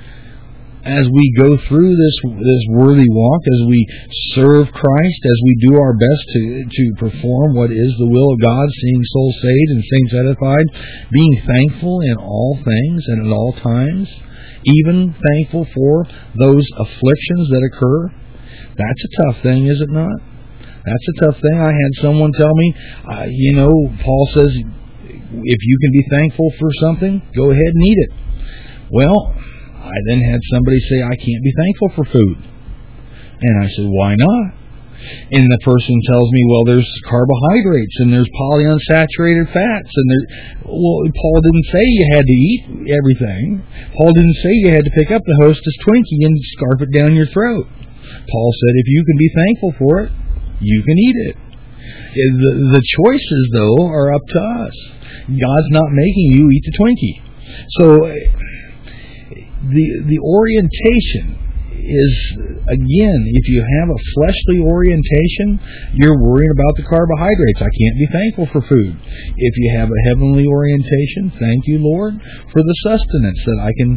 as we go through this this worthy walk, as we serve Christ, as we do our best to to perform what is the will of God, seeing souls saved and saints edified, being thankful in all things and at all times, even thankful for those afflictions that occur. That's a tough thing, is it not? That's a tough thing. I had someone tell me, uh, you know, Paul says, if you can be thankful for something, go ahead and eat it. Well, I then had somebody say, I can't be thankful for food. And I said, why not? And the person tells me, well, there's carbohydrates and there's polyunsaturated fats. And there, well, Paul didn't say you had to eat everything. Paul didn't say you had to pick up the Hostess Twinkie and scarf it down your throat. Paul said, if you can be thankful for it, you can eat it. The, the choices, though, are up to us. God's not making you eat the Twinkie. So The the orientation is, again, if you have a fleshly orientation, you're worried about the carbohydrates. I can't be thankful for food. If you have a heavenly orientation, thank you, Lord, for the sustenance that I can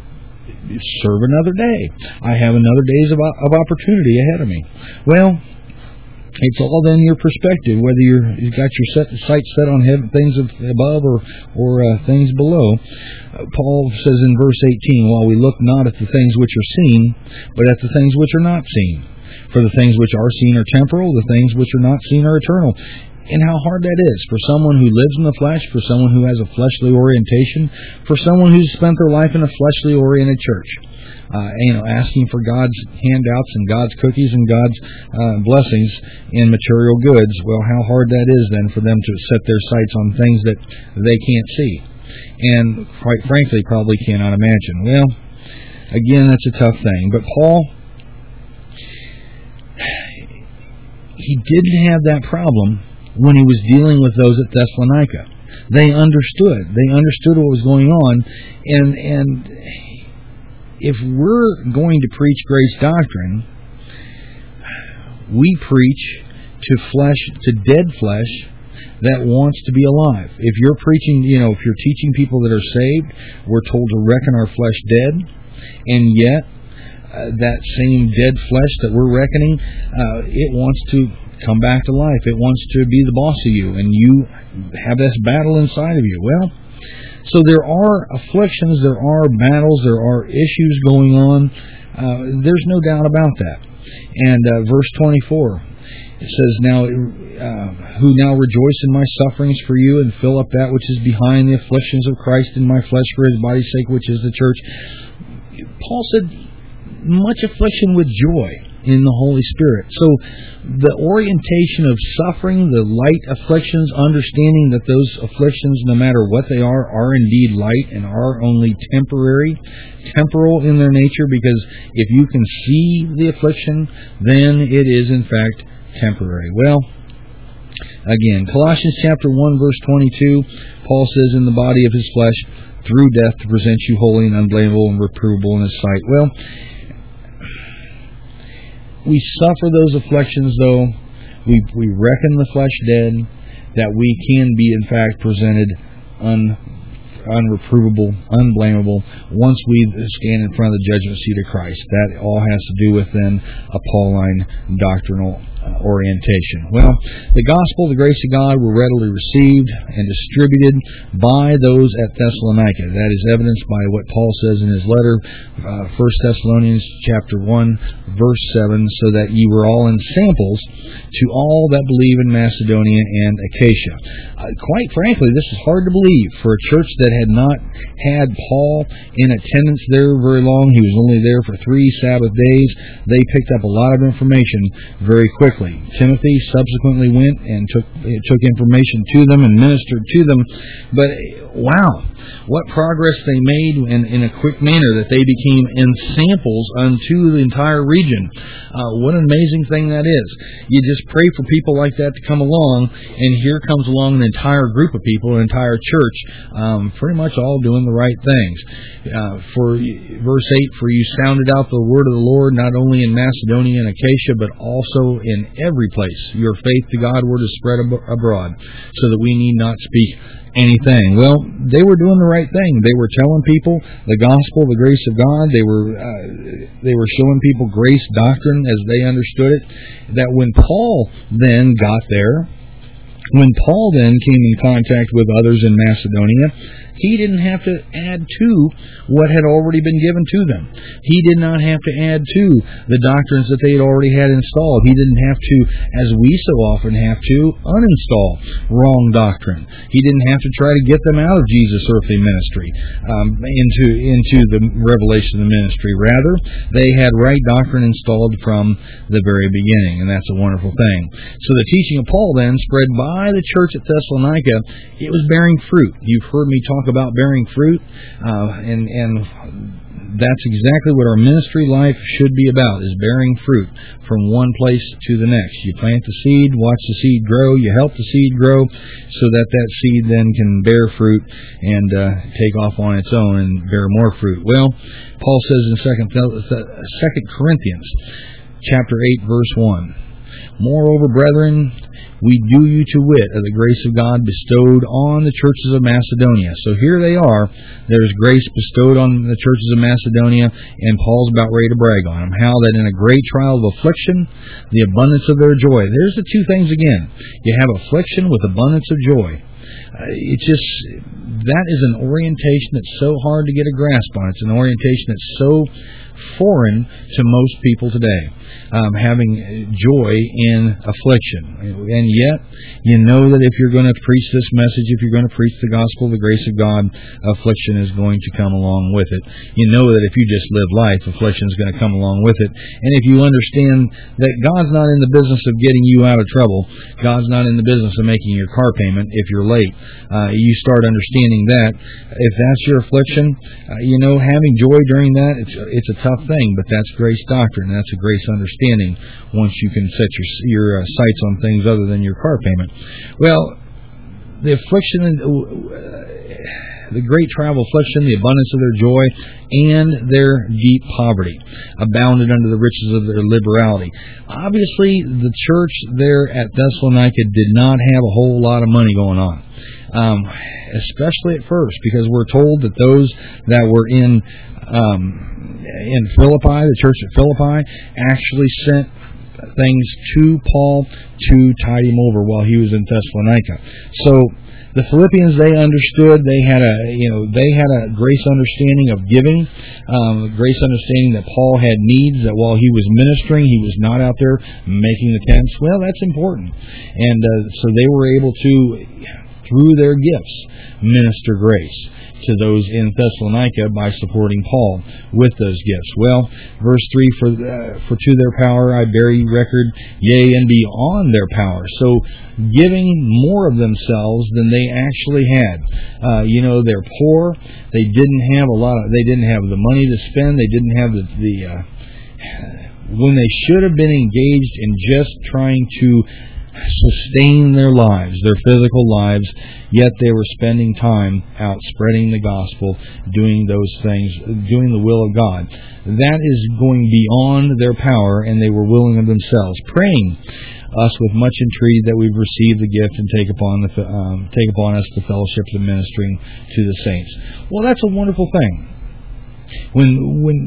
serve another day. I have another days of, of opportunity ahead of me. Well, it's all then your perspective, whether you're, you've got your set, sights set on heaven, things above or, or uh, things below. Uh, Paul says in verse eighteen, while we look not at the things which are seen, but at the things which are not seen. For the things which are seen are temporal, the things which are not seen are eternal. And how hard that is for someone who lives in the flesh, for someone who has a fleshly orientation, for someone who's spent their life in a fleshly oriented church. Uh, you know, asking for God's handouts and God's cookies and God's uh, blessings in material goods. Well, how hard that is then for them to set their sights on things that they can't see. And quite frankly, probably cannot imagine. Well, again, that's a tough thing. But Paul, he didn't have that problem when he was dealing with those at Thessalonica. They understood. They understood what was going on. And, and if we're going to preach grace doctrine, we preach to flesh, to dead flesh that wants to be alive. If you're preaching, you know, if you're teaching people that are saved, we're told to reckon our flesh dead, and yet uh, that same dead flesh that we're reckoning, uh, it wants to come back to life. It wants to be the boss of you, and you have this battle inside of you. Well, so there are afflictions, there are battles, there are issues going on. Uh, there's no doubt about that. And uh, verse twenty-four, it says, "Now, uh, who now rejoice in my sufferings for you, and fill up that which is behind the afflictions of Christ in my flesh for his body's sake, which is the church." Paul said, much affliction with joy in the Holy Spirit. So the orientation of suffering, the light afflictions, understanding that those afflictions, no matter what they are, are indeed light and are only temporary, temporal in their nature, because if you can see the affliction, then it is in fact temporary. Well, Again, Colossians chapter one, verse twenty-two, Paul says, in the body of his flesh, through death, to present you holy and unblameable and reprovable in his sight. Well, we suffer those afflictions, though. We we reckon the flesh dead, that we can be, in fact, presented un, unreprovable, unblameable, once we stand in front of the judgment seat of Christ. That all has to do with, then, a Pauline doctrinal orientation. Well, the gospel, the grace of God, were readily received and distributed by those at Thessalonica. That is evidenced by what Paul says in his letter, uh, First Thessalonians chapter one, verse seven, so that ye were all in samples to all that believe in Macedonia and Achaia. Uh, quite frankly, this is hard to believe for a church that had not had Paul in attendance there very long. He was only there for three Sabbath days. They picked up a lot of information very quickly. Timothy subsequently went and took took information to them and ministered to them. But wow, what progress they made in, in a quick manner, that they became ensamples unto the entire region. Uh, what an amazing thing that is. You just pray for people like that to come along, and here comes along an entire group of people, an entire church, um, pretty much all doing the right things. Uh, for verse eight, for you sounded out the word of the Lord, not only in Macedonia and Achaia, but also in every place. Your faith to God word is spread ab- abroad, so that we need not speak anything. Well, they were doing the right thing. They were telling people the gospel, the grace of God. They were uh, they were showing people grace doctrine as they understood it. That when Paul then got there, when Paul then came in contact with others in Macedonia, he didn't have to add to what had already been given to them. He did not have to add to the doctrines that they had already had installed. He didn't have to, as we so often have to, uninstall wrong doctrine. He didn't have to try to get them out of Jesus' earthly ministry um, into into the revelation of the ministry. Rather, they had right doctrine installed from the very beginning, and that's a wonderful thing. So the teaching of Paul then spread by the church at Thessalonica. It was bearing fruit. You've heard me talk about bearing fruit, uh, and and that's exactly what our ministry life should be about, is bearing fruit from one place to the next. You plant the seed, watch the seed grow, you help the seed grow, so that that seed then can bear fruit and uh, take off on its own and bear more fruit. Well, Paul says in Second Corinthians chapter eight, verse one, moreover, brethren, we do you to wit of the grace of God bestowed on the churches of Macedonia. So here they are. There's grace bestowed on the churches of Macedonia, and Paul's about ready to brag on them. How that in a great trial of affliction, the abundance of their joy. There's the two things again. You have affliction with abundance of joy. Uh, it just, that is an orientation that's so hard to get a grasp on. It's an orientation that's so foreign to most people today, um, having joy in affliction. And yet, you know that if you're going to preach this message, if you're going to preach the gospel, the grace of God, affliction is going to come along with it. You know that if you just live life, affliction is going to come along with it. And if you understand that God's not in the business of getting you out of trouble, God's not in the business of making your car payment if you're late, uh, you start understanding that. If that's your affliction, uh, you know, having joy during that, it's, it's a tough thing, but that's grace doctrine. That's a grace understanding once you can set your your uh, sights on things other than your car payment. Well, the affliction, uh, the great trial of affliction, the abundance of their joy, and their deep poverty abounded under the riches of their liberality. Obviously, the church there at Thessalonica did not have a whole lot of money going on. Um, especially at first, because we're told that those that were in um, in Philippi, the church at Philippi, actually sent things to Paul to tide him over while he was in Thessalonica. So the Philippians, they understood, they had a you know they had a grace understanding of giving, um, grace understanding that Paul had needs, that while he was ministering, he was not out there making the tents. Well, that's important, and uh, so they were able to, through their gifts, minister grace to those in Thessalonica by supporting Paul with those gifts. Well, verse three, for uh, for to their power I bear you record, yea, and beyond their power. So giving more of themselves than they actually had. Uh, you know, they're poor. They didn't have a lot of, they didn't have the money to spend. They didn't have the, the uh, when they should have been engaged in just trying to sustain their lives, their physical lives, yet they were spending time out spreading the gospel, doing those things, doing the will of God. That is going beyond their power, and they were willing of themselves, praying us with much entreaty that we've received the gift and take upon the um, take upon us the fellowship of ministering to the saints. Well, that's a wonderful thing. When when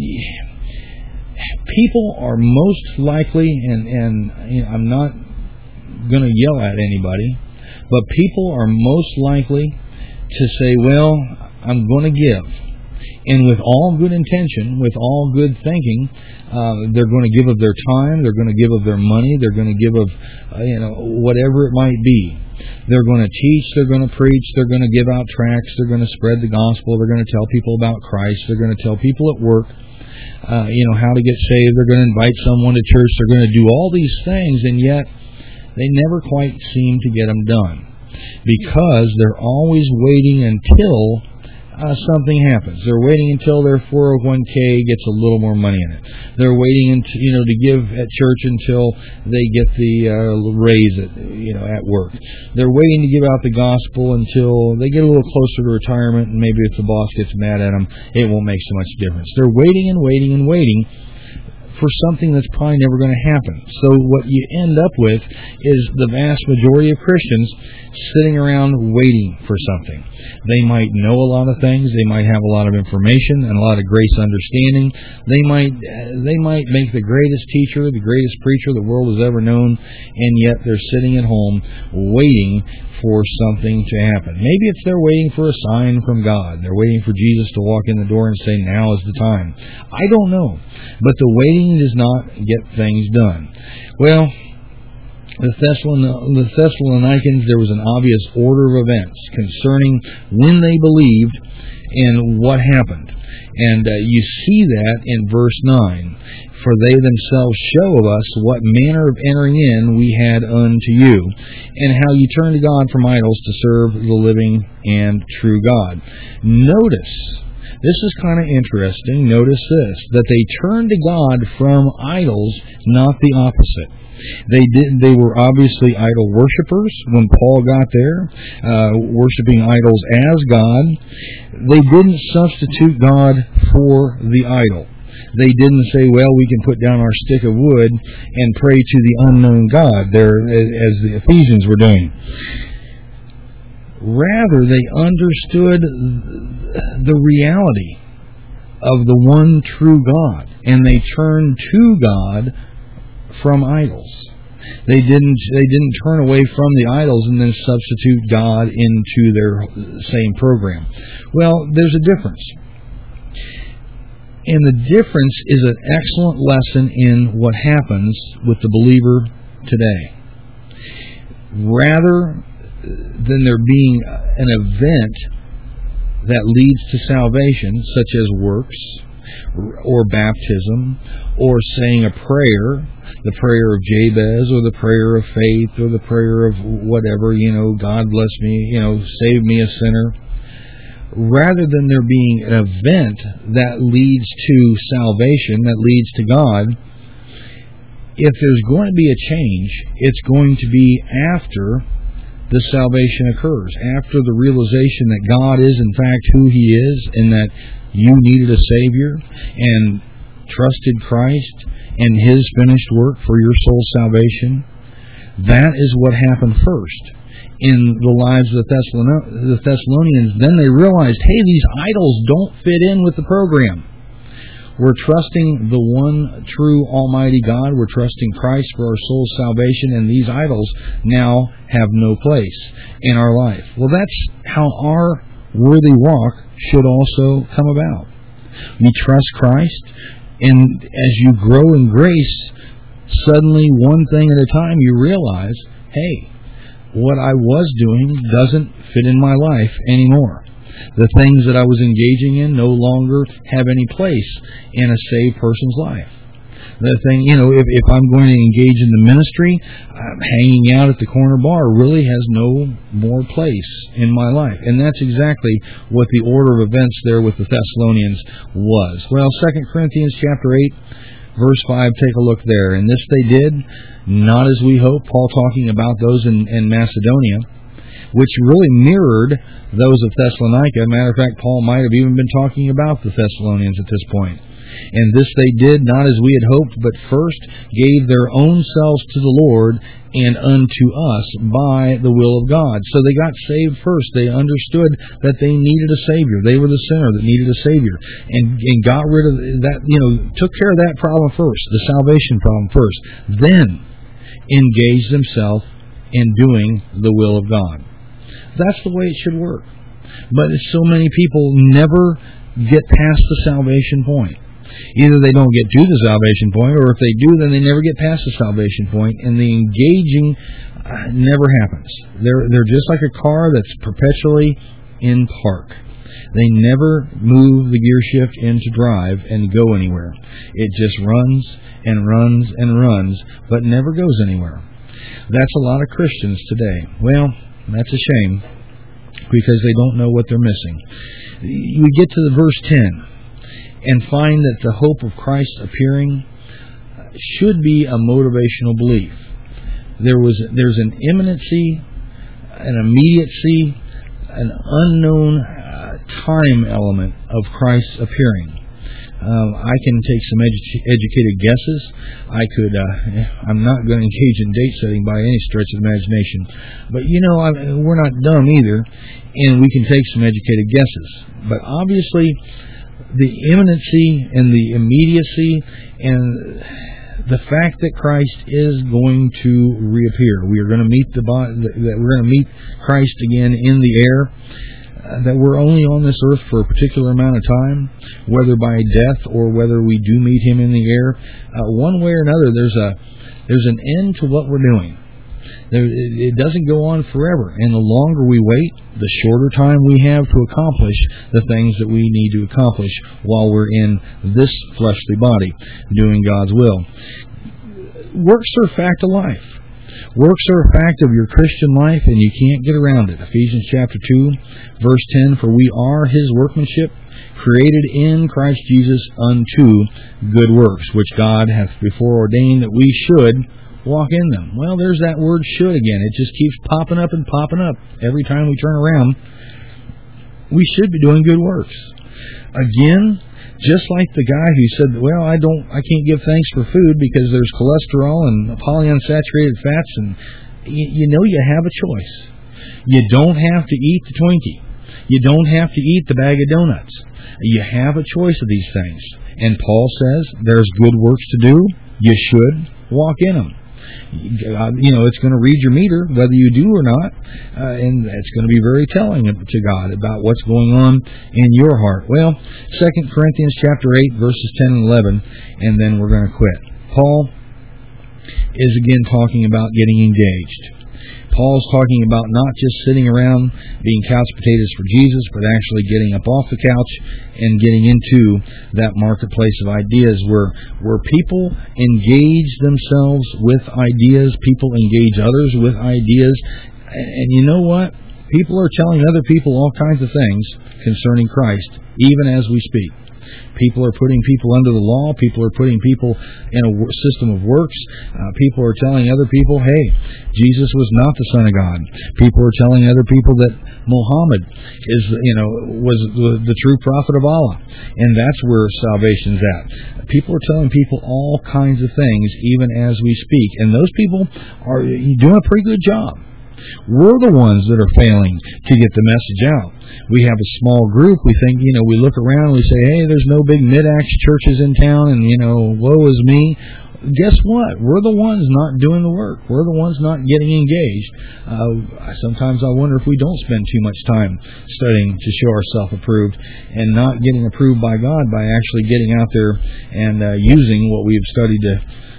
people are most likely, and and you know, I'm not going to yell at anybody, but people are most likely to say, "Well, I'm going to give," and with all good intention, with all good thinking. Uh, they're going to give of their time. They're going to give of their money. They're going to give of, uh, you know, whatever it might be. They're going to teach. They're going to preach. They're going to give out tracts. They're going to spread the gospel. They're going to tell people about Christ. They're going to tell people at work, uh, you know, how to get saved. They're going to invite someone to church. They're going to do all these things, and yet they never quite seem to get them done because they're always waiting until Uh, something happens. They're waiting until their four oh one k gets a little more money in it. They're waiting, until, you know, to give at church until they get the uh, raise at, you know, at work. They're waiting to give out the gospel until they get a little closer to retirement, and maybe if the boss gets mad at them, it won't make so much difference. They're waiting and waiting and waiting for something that's probably never going to happen. So what you end up with is the vast majority of Christians sitting around waiting for something. They might know a lot of things. They might have a lot of information and a lot of grace understanding. They might they might make the greatest teacher, the greatest preacher the world has ever known, and yet they're sitting at home waiting for something to happen. Maybe it's they're waiting for a sign from God. They're waiting for Jesus to walk in the door and say, "Now is the time." I don't know. But the waiting does not get things done. Well, the, Thessalon- the Thessalonians, there was an obvious order of events concerning when they believed and what happened. And uh, you see that in verse nine. For they themselves show of us what manner of entering in we had unto you, and how you turned to God from idols to serve the living and true God. Notice, this is kind of interesting, notice this, that they turned to God from idols, not the opposite. They did. They were obviously idol worshippers when Paul got there, uh, worshiping idols as God. They didn't substitute God for the idol. They didn't say, well, we can put down our stick of wood and pray to the unknown God, there, as the Ephesians were doing. Rather, they understood the reality of the one true God, and they turned to God from idols. They didn't they didn't turn away from the idols and then substitute God into their same program. Well, there's a difference. And the difference is an excellent lesson in what happens with the believer today. Rather than there being an event that leads to salvation, such as works, or baptism, or saying a prayer, the prayer of Jabez, or the prayer of faith, or the prayer of whatever, you know, God bless me, you know, save me a sinner. Rather than there being an event that leads to salvation, that leads to God, if there's going to be a change, it's going to be after the salvation occurs, after the realization that God is in fact who He is, and that you needed a Savior, and trusted Christ and His finished work for your soul's salvation. That is what happened first in the lives of the Thessalonians. Then they realized, hey, these idols don't fit in with the program. We're trusting the one true Almighty God. We're trusting Christ for our soul's salvation, and these idols now have no place in our life. Well, that's how our worthy walk should also come about. We trust Christ, and as you grow in grace, suddenly, one thing at a time, you realize, hey, what I was doing doesn't fit in my life anymore. The things that I was engaging in no longer have any place in a saved person's life. The thing, you know, if, if I'm going to engage in the ministry, um, hanging out at the corner bar really has no more place in my life. And that's exactly what the order of events there with the Thessalonians was. Well, Second Corinthians chapter eight, Verse five, take a look there. And this they did, not as we hoped. Paul talking about those in, in Macedonia, which really mirrored those of Thessalonica. Matter of fact, Paul might have even been talking about the Thessalonians at this point. And this they did, not as we had hoped, but first gave their own selves to the Lord and unto us by the will of God. So they got saved first. They understood that they needed a Savior. They were the sinner that needed a Savior. And, and got rid of that, you know, took care of that problem first, the salvation problem first. Then engaged themselves in doing the will of God. That's the way it should work. But so many people never get past the salvation point. Either they don't get to the salvation point, or if they do, then they never get past the salvation point, and the engaging uh, never happens. They're they're just like a car that's perpetually in park. They never move the gear shift into drive and go anywhere. It just runs and runs and runs, but never goes anywhere. That's a lot of Christians today. Well, that's a shame, because they don't know what they're missing. We get to the verse ten. And find that the hope of Christ's appearing should be a motivational belief. There was, there's an imminency, an immediacy, an unknown uh, time element of Christ's appearing. Um, I can take some edu- educated guesses. I could. Uh, I'm not going to engage in date setting by any stretch of imagination, but you know, I, we're not dumb either, and we can take some educated guesses. But obviously, the imminency and the immediacy and the fact that Christ is going to reappear. We are going to meet the body, that we're going to meet Christ again in the air. Uh, that we're only on this earth for a particular amount of time, whether by death or whether we do meet Him in the air. Uh, one way or another, there's a there's an end to what we're doing. There, it doesn't go on forever, and the longer we wait, the shorter time we have to accomplish the things that we need to accomplish while we're in this fleshly body, doing God's will. Works are a fact of life. Works are a fact of your Christian life, and you can't get around it. Ephesians chapter two, verse ten, for we are His workmanship, created in Christ Jesus unto good works, which God hath before ordained that we should walk in them. Well, there's that word should again. It just keeps popping up and popping up every time we turn around. We should be doing good works. Again, just like the guy who said, well, I don't, I can't give thanks for food because there's cholesterol and polyunsaturated fats, and you, you know you have a choice. You don't have to eat the Twinkie. You don't have to eat the bag of donuts. You have a choice of these things. And Paul says there's good works to do. You should walk in them. You know, it's going to read your meter, whether you do or not, uh, and it's going to be very telling to God about what's going on in your heart. Well, Second Corinthians chapter eight, verses ten and eleven, and then we're going to quit. Paul is again talking about getting engaged. Paul's talking about not just sitting around being couch potatoes for Jesus, but actually getting up off the couch and getting into that marketplace of ideas where where people engage themselves with ideas, people engage others with ideas, and you know what? People are telling other people all kinds of things concerning Christ, even as we speak. People are putting people under the law. People are putting people in a system of works. Uh, people are telling other people, hey, Jesus was not the Son of God. People are telling other people that Muhammad is, you know, was the, the true prophet of Allah, and that's where salvation's at. People are telling people all kinds of things, even as we speak, and those people are doing a pretty good job. We're the ones that are failing to get the message out. We have a small group. We think, you know, we look around and we say, hey, there's no big mid-acts churches in town, and, you know, woe is me. Guess what? We're the ones not doing the work. We're the ones not getting engaged. Uh, sometimes I wonder if we don't spend too much time studying to show ourselves approved and not getting approved by God by actually getting out there and uh, using what we've studied to.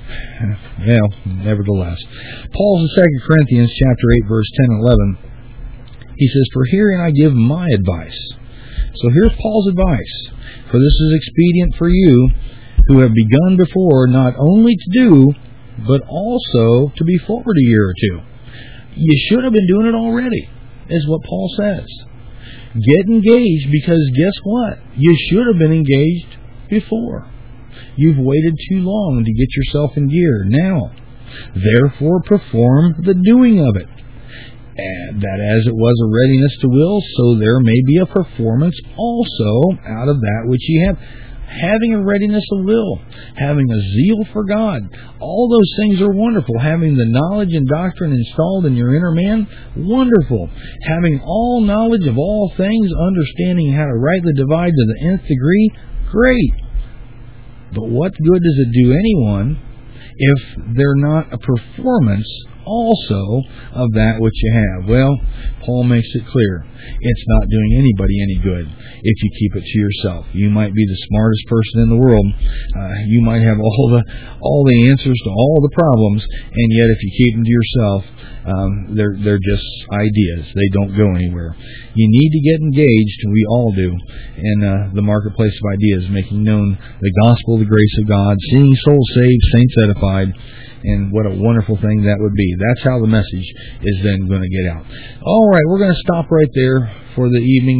Well, nevertheless. Paul in Second Corinthians chapter eight, verse ten and eleven, he says, for herein I give my advice. So here's Paul's advice. For this is expedient for you who have begun before not only to do, but also to be forward a year or two. You should have been doing it already, is what Paul says. Get engaged, because guess what? You should have been engaged before. You've waited too long to get yourself in gear. Now, therefore, perform the doing of it. And that as it was a readiness to will, so there may be a performance also out of that which ye have. Having a readiness of will, having a zeal for God, all those things are wonderful. Having the knowledge and doctrine installed in your inner man, wonderful. Having all knowledge of all things, understanding how to rightly divide to the nth degree, great. But what good does it do anyone if they're not a performance also of that which you have? Well, Paul makes it clear. It's not doing anybody any good if you keep it to yourself. You might be the smartest person in the world. Uh, you might have all the all the answers to all the problems, and yet if you keep them to yourself, um, they're they're just ideas. They don't go anywhere. You need to get engaged, we all do, in uh, the marketplace of ideas, making known the gospel, the grace of God, seeing souls saved, saints edified. And what a wonderful thing that would be. That's how the message is then going to get out. All right, we're going to stop right there for the evening.